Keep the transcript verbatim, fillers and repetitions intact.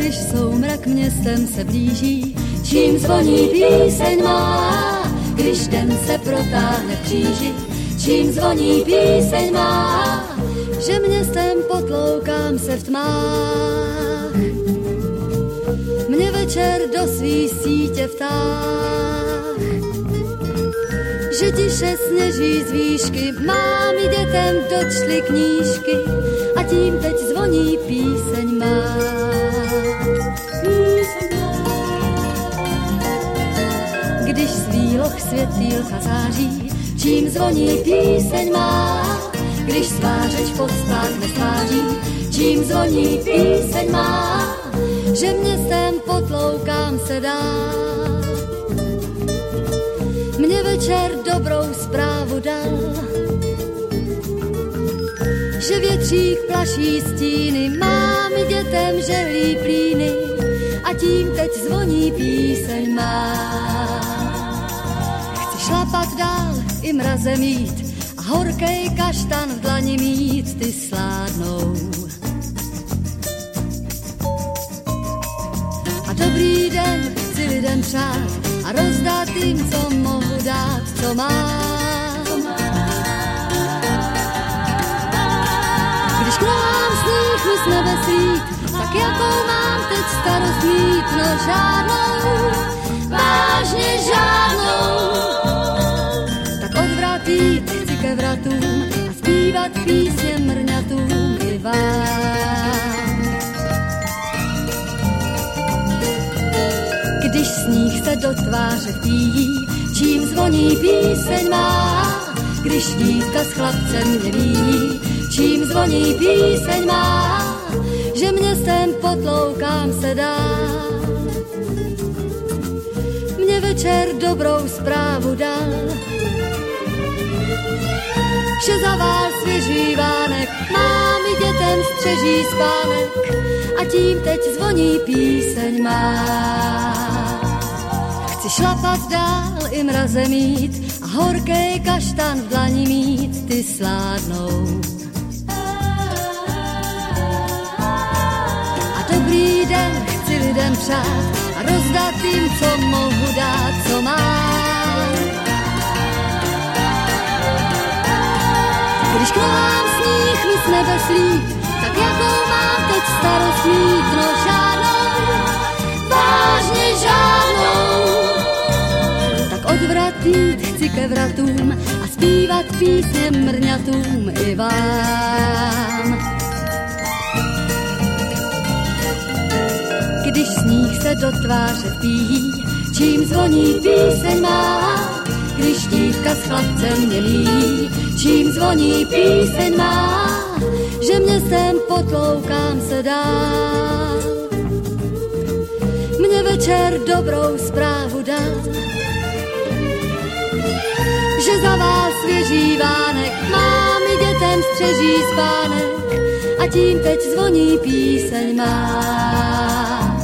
když soumrak městem se blíží, čím zvoní píseň má, když den se protáhne v kříži, čím zvoní píseň má, že městem potloukám se v tmách. Mě večer do svý sítě vtáh, že tiše sněží z výšky, mám i dětem dočli knížky a tím teď zvoní píseň má. Když z výloh světýlka září, čím zvoní píseň má, když svářeč pod spát nestváří, čím zvoní píseň má, že městem potloukám se dá. Mně večer dobrou zprávu dal, že větřík plaší stíny, mám i dětem žehlí plíny a tím teď zvoní píseň má. Chci šlapat dál i mrazem jít a horkej kaštan v dlani mít, ty sládnou. A dobrý den chci lidem přát a rozdat jim, co mohu dát, co mám. Když k nohám sníh mi z nebe svít, tak jakou mám teď starost mít, no žádnou, vážně žádnou. Tak odvratít chci ke vratům a zpívat písně mrňatům i vám. Když sníh se do tváře vtíjí, čím zvoní píseň má, když dívka s chlapcem mě víjí, čím zvoní píseň má, že městem potloukám se dá. Mě večer dobrou zprávu dal, že za vás svěží vánek, mám i dětem střeží spánek a tím teď zvoní píseň má. Chci šlapat dál i mrazem mít a horkej kaštan v dlani mít, ty sládnou. A dobrý den chci lidem přát a rozdat jim, co mohu dát, co mám. Když k nohám sníh mi z nebe slít, tak jakou mám teď starost mít, no žádnou, vážně žádnou. Tak odvratít chci ke vratům a zpívat písně mrňatům i vám. Když sníh se do tváře vpíjí, čím zvoní píseň má, když dívka s chlapcem mě míjí, čím zvoní píseň má, že městem potloukám se dá. Mně večer dobrou zprávu dal, že za vás svěží vánek, mám i dětem střeží spánek a tím teď zvoní píseň má.